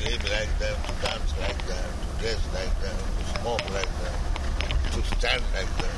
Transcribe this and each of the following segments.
live like them, to dance like them, to dress like them, to smoke like them, to stand like them.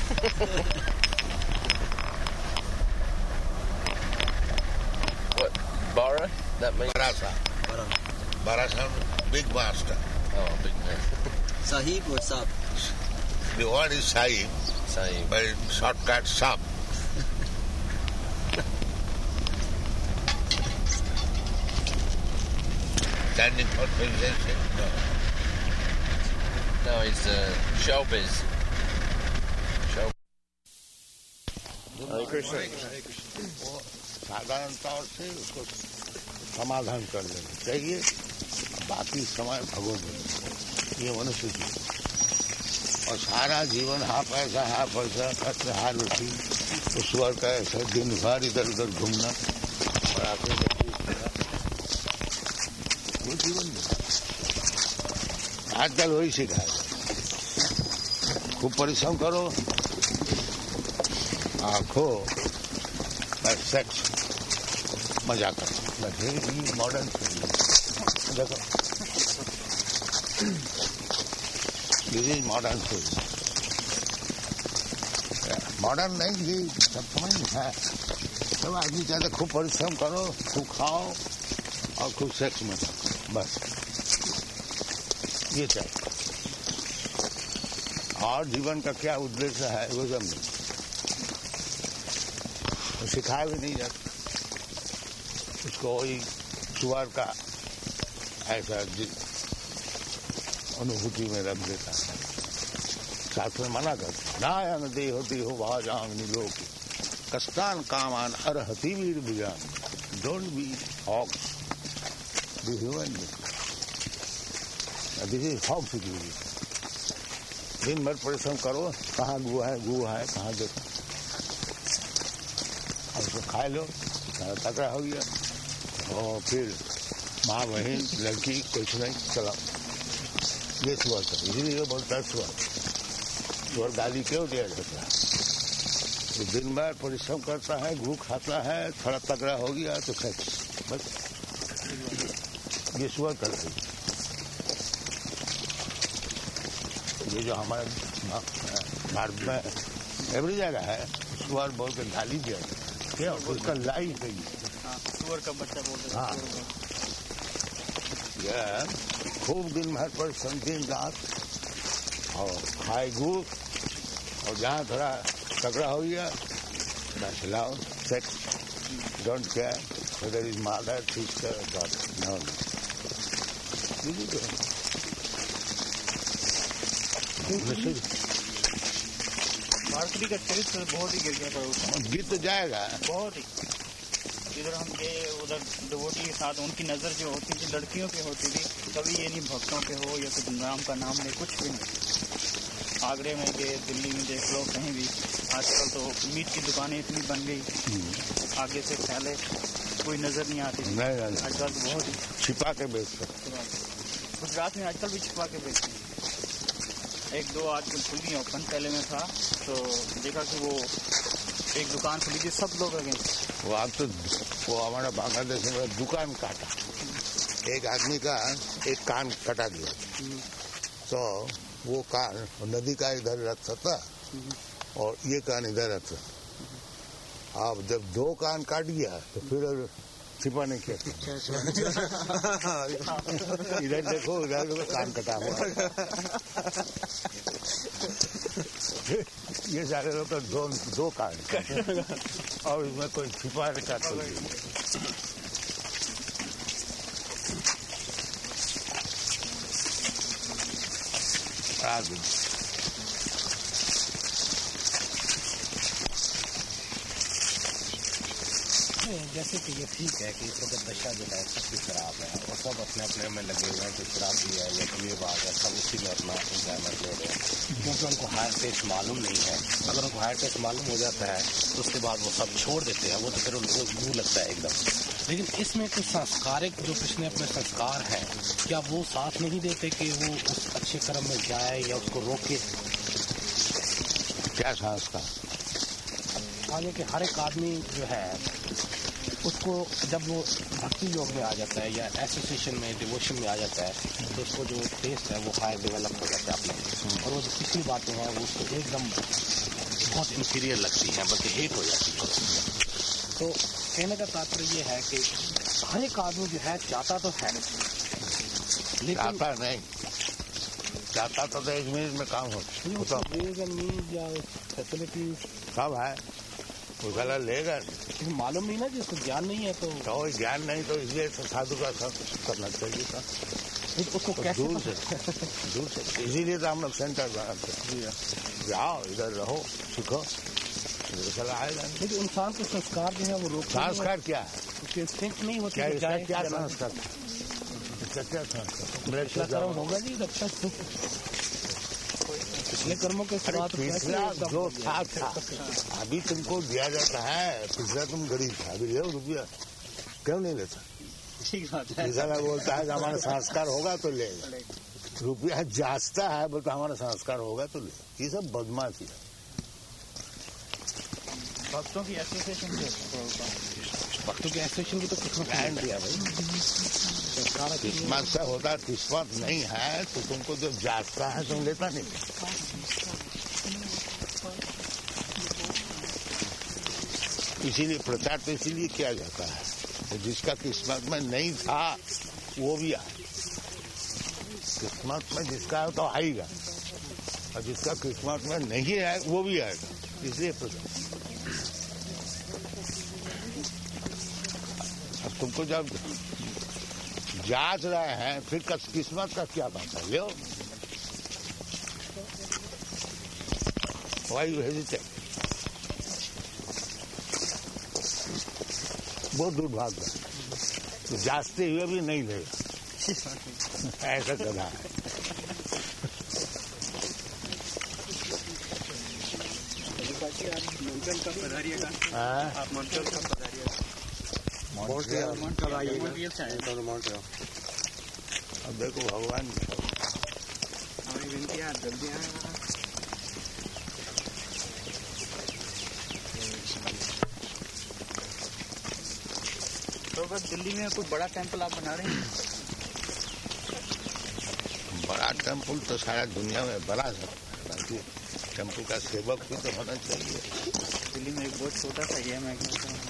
What? Bara? That means? Barasa. Barasa, big master. Oh, big man. Sahib or Sab? The word is Sahib, Sahib. but shortcut Sab. Standing for presidency? No. No, he's showbiz. हरे कृष्ण। वो साधारण तौर से उसको समाधान कर लेना चाहिए, बाकी समय भगवान ये मनुष्य जी। और सारा जीवन हाँ पैसा खर्च हार उठी, तो स्वर का ऐसा दिन भर इधर उधर घूमना और आखिर वो जीवन में आजकल वही सिखाया, खूब परिश्रम करो, आंखों सेक्स मजा करो, बस मॉडर्न देखो, this is modern food. Modern नहीं जी, सब समझ है, सब आदमी चाहते खूब परिश्रम करो, खूब खाओ और खूब सेक्स मजा करो, बस ये चाहिए। और जीवन का क्या उद्देश्य है वो सब नहीं, तो सिखाया भी नहीं जाता उसको, वही सुअर का ऐसा अनुभूति में रख देता है। शास्त्र में मना करता, नायन दे होती हो भाजांग लोग कष्टान कामान अर्हति वीर भुजान, don't be hawks, be human. This is hawks duty. दिन भर परिश्रम करो, कहाँ गु है कहाँ देखो, और उसको खा लो, तकड़ा हो गया, और फिर माँ बहन लड़की कुछ नहीं, चला ये सुअर था, इसीलिए बोलता है सुअर गाली क्यों दिया जाता है? तो दिन भर परिश्रम करता है, घू खाता है, थोड़ा तगड़ा हो गया तो सेक्स, बस ये सुअर कर रही। ये जो हमारे भारत में एवरी जगह है, सुअर बोल के गाली दिया जाता है, क्या उसका लाई गई, सुअर का बच्चा बोलते हाँ, यह खूब दिन भर पर दिन रात और खाए घूस, और जहाँ थोड़ा तगड़ा हो गया बस लाओ sex, don't care whether is mother sister daughter, no भारती का चरित्र बहुत ही गिर गया था, गिर तो जाएगा बहुत ही। इधर हम गए, उधर डिवोटी के साथ उनकी नज़र जो होती थी लड़कियों पे होती थी, कभी ये नहीं भक्तों पे हो या फिर राम का नाम ले, कुछ भी नहीं। आगरे में गए, दिल्ली में देख लो, कहीं भी आजकल तो मीट की दुकानें इतनी बन गई, आगे से पहले कोई नज़र नहीं आती थी, आजकल तो बहुत ही छिपा के बेचते। गुजरात में आजकल भी छिपा के बेचते हैं। एक दो आजकल खुली है, ओपन पहले में था तो देखा कि वो एक दुकान खुली थी, सब लोग अगेंस्ट। वो आप तो वो हमारा बांग्लादेश में दुकान काटा, एक आदमी का एक कान कटा दिया, तो वो कान नदी का इधर रखता था और ये कान इधर रखता। अब जब दो कान काट गया तो फिर छिपाने क्या, इधर देखो उधर देखो कान कटा हुआ। ये सारे लोग का दो कान और इसमें कोई छिपा रखा तो जैसे कि ये ठीक है कि इस वक्त दशा जो है सबकी खराब है और सब अपने अपने में लगे हुए हैं, तो शराबी है या कमीरबाज है, सब उसी में अपना एंजॉयमेंट ले रहे हैं, क्योंकि उनको हायर टेस्ट मालूम नहीं है। अगर उनको हायर टेस्ट मालूम हो जाता है तो उसके बाद वो सब छोड़ देते हैं, वो तो फिर उनको मुँह लगता है एकदम। लेकिन इसमें कुछ संस्कारिक जो पिछले अपने संस्कार हैं, क्या वो साथ नहीं देते कि वो उस अच्छे कर्म में जाए या उसको रोके? क्या संस्कार? आगे कि हर एक आदमी जो है उसको जब वो भक्ति योग में आ जाता है या एसोसिएशन में डिवोशन में आ जाता है तो उसको जो टेस्ट है वो हायर डेवलप हो जाता है अपने, और वो जो पिछली बातें हैं वो उसको एकदम बहुत इंफीरियर लगती हैं, बल्कि हेट हो जाती है। तो कहने का तात्पर्य ये है कि हर एक आदमी जो है चाहता तो है, लेकिन चाहता नहीं, चाहता तो 1 मिनट में काम हो या फैसिलिटीज सब है, वो साला लेगा। मालूम नहीं ना कि उसको ज्ञान नहीं है, तो कोई ज्ञान नहीं, तो इसलिए साधु का सब करना चाहिए था उसको तो कैसे दूर से। इसीलिए तो हम लोग सेंटर बनाते हैं, जाओ इधर रहो सीखो, साला आएगा नहीं। लेकिन इंसान के संस्कार जो है वो रोक, संस्कार क्या है, उसके इंस्टिंक्ट नहीं होते, क्या कि इसका जाए क्या जाना। संस्कार, इसका क्या संस्कार, मेरे पिछला कर्म होगा जी अच्छा, पिछले कर्मों के साथ पिछला जो था अभी तुमको दिया जाता है, पिछला तुम गरीब था, अभी ले रुपया क्यों नहीं लेता, ठीक बात है। तीसरा बोलता है कि हमारा संस्कार होगा तो लेगा, रुपया जांचता है बोलता हमारा संस्कार होगा तो ले, ये सब बदमाशी है। भक्तों की एसोसिएशन भक्तों के एसोसिएशन की तो किस्मत बैंड दिया भाई, किस्मत से होता, किस्मत नहीं है तो तुमको जो जांचता है तुम लेता नहीं। इसीलिए प्रचार तो इसीलिए किया जाता है, तो जिसका किस्मत में नहीं था वो भी आए, किस्मत में जिसका है तो आएगा, और जिसका किस्मत में नहीं है वो भी आएगा, इसलिए प्रचार। अब तुमको जब जांच रहे हैं फिर किस्मत का क्या बात है, लो वही भेजते, बहुत दुर्भाग्य है, तो जांचते हुए भी नहीं लेगा, ऐसा गधा है। आप मॉन्ट्रियल कब पधारिएगा? मॉन्ट्रियल से आए। अब देखो भगवान हमारी विनती है जल्दी आए। तो बस दिल्ली में कोई बड़ा टेंपल आप बना रहे हैं? बड़ा टेम्पल तो सारा दुनिया में बना सकता है, टेम्पल का सेवक भी तो होना चाहिए। दिल्ली में एक बहुत छोटा सा ही है, मैं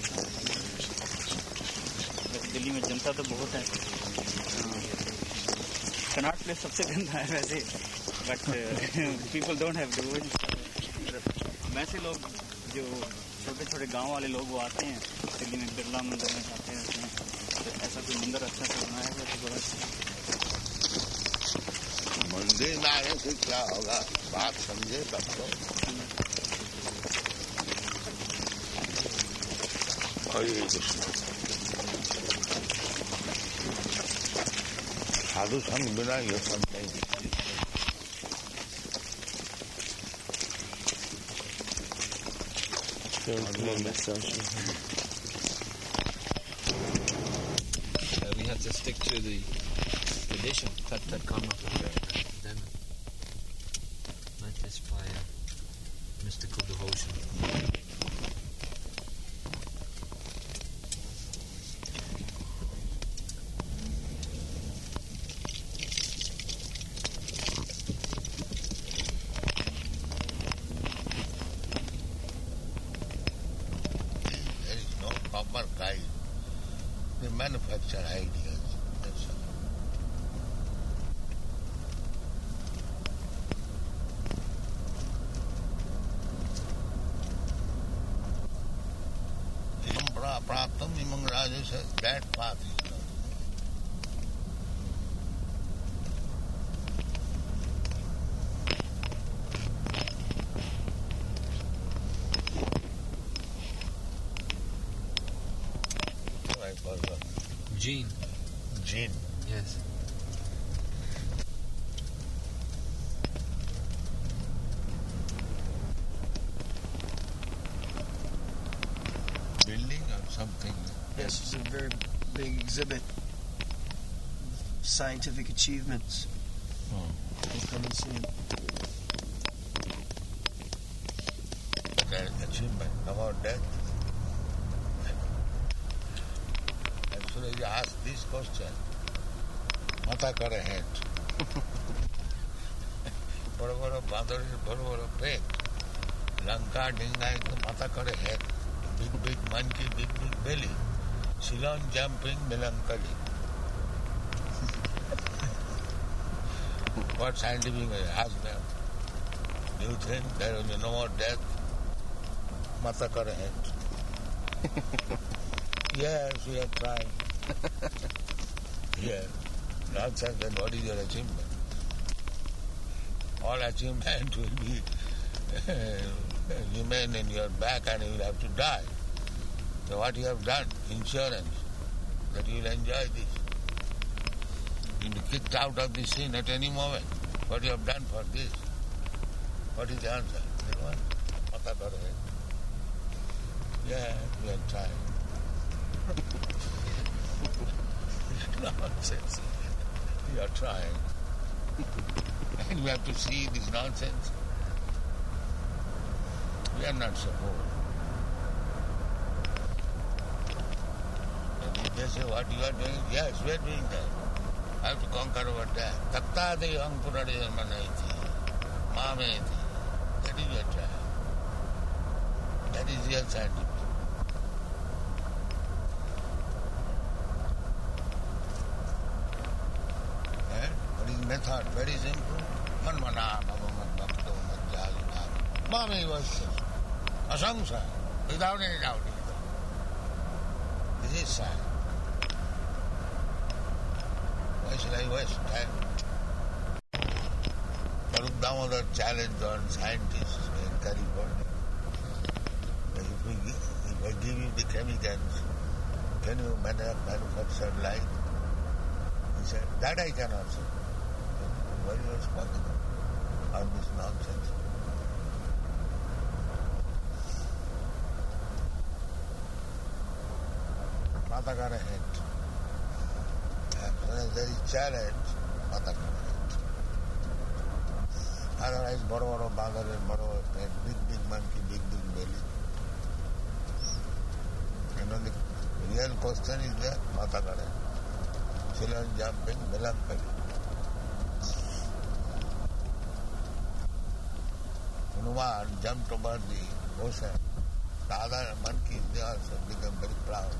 दिल्ली में जनता तो बहुत है। कनॉट प्लेस सबसे गंदा है वैसे, but people don't have devotion. वैसे लोग जो छोटे छोटे गांव वाले लोग वो आते हैं दिल्ली में, बिरला मंदिर में जाते रहते हैं, तो ऐसा कोई मंदिर अच्छा से बनाया गया तो बड़ा अच्छा। मंदिर में आने से क्या होगा, बात समझे तब तो। हरे कृष्ण। साधु संग बिना ये सब नहीं दिखती। We have to stick to the tradition, tat karma, then not just by mystical devotion. There is no proper guide. They manufacture ideas. That's all. Praptam imam raja says that path is not. I forgot. Gene. Jinn. Yes. Building or something. Yes, it's a very big exhibit. Scientific achievements. We'll come and see it. That achievement about death. Suraj asked this question. Mata kare het. बड़ो बड़ो बांदर बड़ो बड़ो पेट लंका डिंगा माथा करे head big big monkey big big belly Ceylon jumping melancholy. What scientific way? Ask them. Do you think there will be no more death? Mata kare head. Yes, we are trying. Yes. Nonsense, then what is your achievement? All achievement will be remain in your back and you will have to die. So what you have done? Insurance. That you will enjoy this. You will be kicked out of the scene at any moment. What you have done for this? What is the answer? Mata kare head. Yeah, we are trying. Nonsense. We are trying. And we have to see this nonsense. We are not supposed. And if they say what you are doing, yes, we are doing that. I have to conquer our death. Tattade ankura manayati. Mameti. That is your trial. That is real scientific. Method, very simple. Manmana, Bhagavan, Bhakto, Majjalina. Mami was asangsa, without any doubt. This is science. Why should I waste time? Farooq Damodar challenged on scientists in California. If I give you the chemicals, can you manufacture light? He said, that I cannot say. Why you are speaking on this nonsense? Mata kare het. As soon as there is challenge, mata kare het. Otherwise, boro bagar and boro head, big monkey, big belly. And when the real question is there, mata kare het. Ceylon jumping, melancholy. Hanuman jumped over the ocean. The other monkeys, they also become very proud.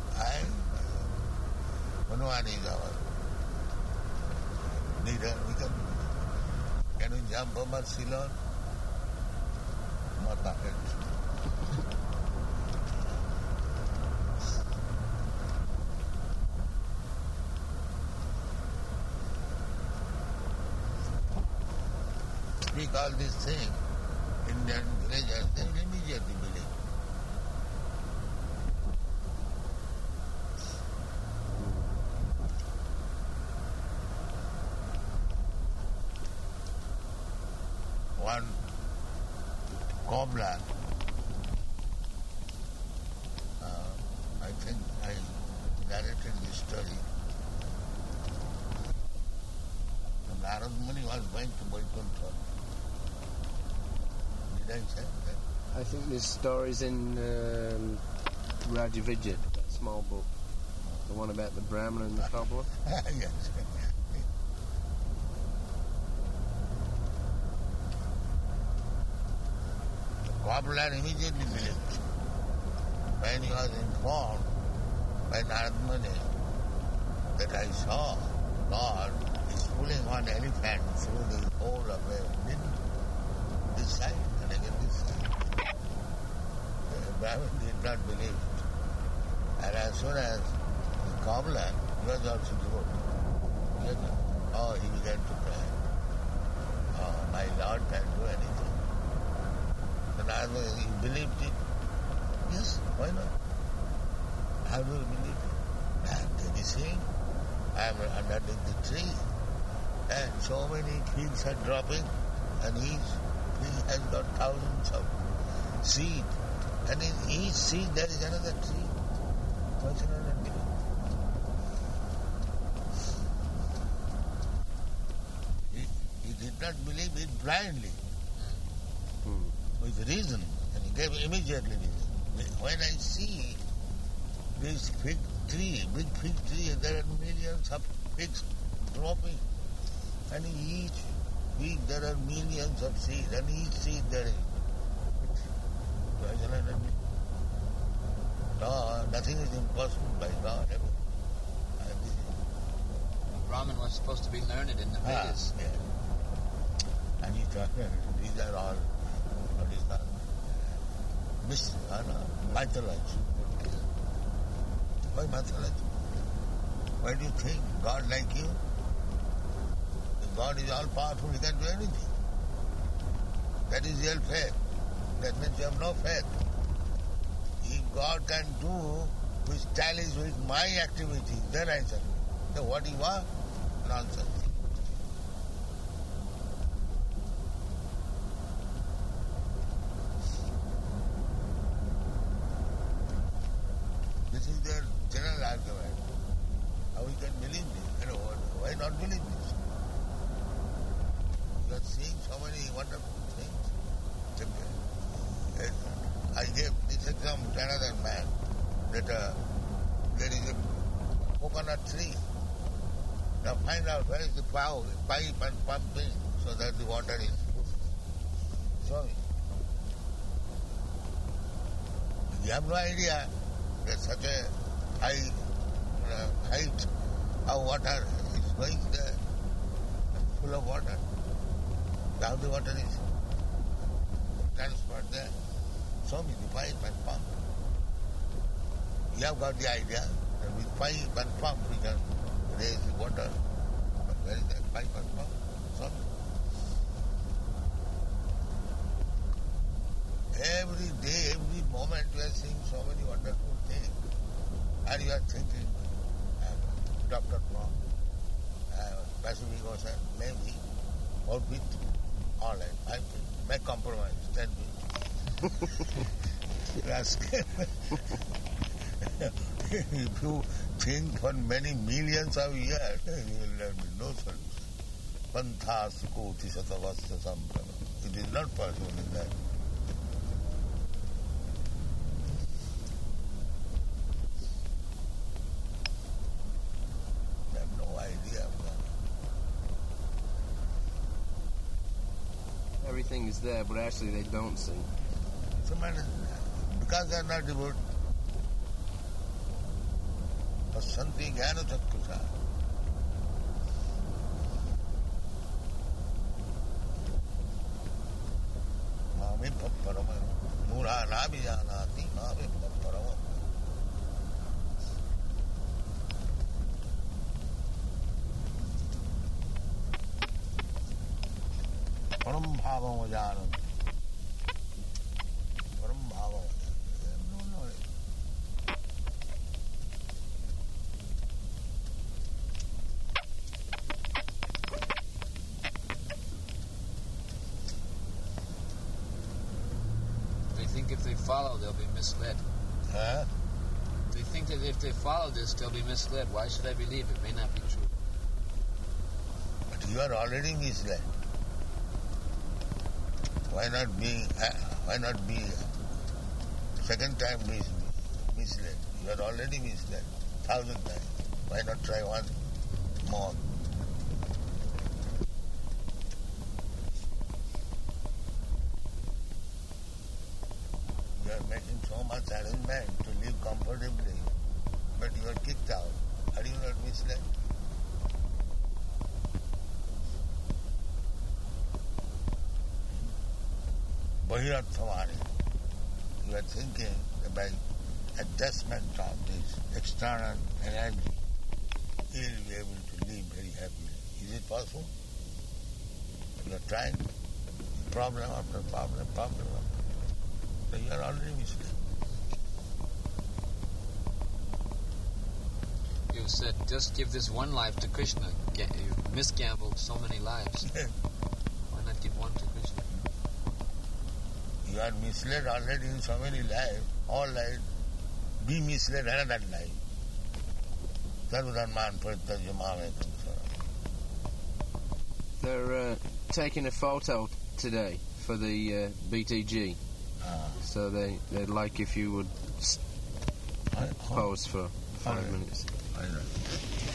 Hanuman is our leader. Can we jump over Ceylon? Mata het. We call this thing Indian villagers, they will immediately believe. One cobbler, I think I narrated this story. Narad Muni was going to Vaikuntha. Did I say that? I think this story's in Raja Vijay, that small book. The one about the Brahmin and the cobbler. Yes. The cobbler immediately believed. When he was informed by Narad Muni that I saw God is pulling one elephant through the hole of a window, this side and again this side. The Brahmin did not believe it. And as soon as the cobbler, he was also devotee. He began to cry. Oh, my Lord can do anything. So Narad Muni, he believed it. Yes, why not? How do you believe it? Then he saying, I am underneath the tree, and so many fields are dropping, and each field has got thousands of seed, and in each seed there is another tree. Why should I not believe? He did not believe it blindly, with reason, and he gave immediately reason. When I see this fig tree, big fig tree, there are millions of figs dropping. And each week there are millions of seeds, and each seed there is. No, nothing is impossible by God. Brahman was supposed to be learned in the Vedas. Yeah. And he thought, these are all, what is that? Mythology. Why mythology? Why do you think God like you? If God is all powerful, he can do anything. That is real faith. That means you have no faith. If God can do which tallies with my activity, then I say, so what you are? Nonsense. This is their general argument. How we can believe this? Why not believe this? You are seeing so many wonderful things. I gave this example to another man that there is a coconut tree. Now find out where is the pipe and pumping so that the water is pushed. Show me. You have no idea that such a high height of water is going there, full of water. How the water is transferred there. Show me the pipe and pump. You have got the idea that with pipe and pump we can raise the water. But where is that pipe and pump? Show me. Every day, every moment you are seeing so many wonderful things. And you are thinking, Dr. From Pacific Ocean, maybe, orbit, all right, 5 feet, make compromise, 10 feet. If you think for many millions of years, you will have no solution. Panthas koti satavasya samprava. It is not possible in that. They have no idea of that. Everything is there, but actually they don't see. So because they are not devoted. Santi Jnana Chatkusa. Mami Papparama. Mura Nabi Janati, Mami Papparama. Param Bhavam Janam. Param Bhavam. No knowledge. If they follow, they'll be misled. Huh? They think that if they follow this, they'll be misled. Why should I believe it? May not be true. But you are already misled. Why not be second time misled? You are already misled 1,000 times. Why not try one more? You are making so much arrangement to live comfortably, but you are kicked out. Are you not misled? Bahirarthamani. You are thinking that by adjustment of this external energy, you will be able to live very happily. Is it possible? You are trying problem after problem after problem. So you are already misled. You said, just give this one life to Krishna. You misgambled so many lives. Why not give one to Krishna? You are misled already in so many lives. All lives. Be misled another life. Sarvadharman parityajya mamekam saranam. They're taking a photo today for the BTG. So they'd like if you would pose for 5 minutes. I know.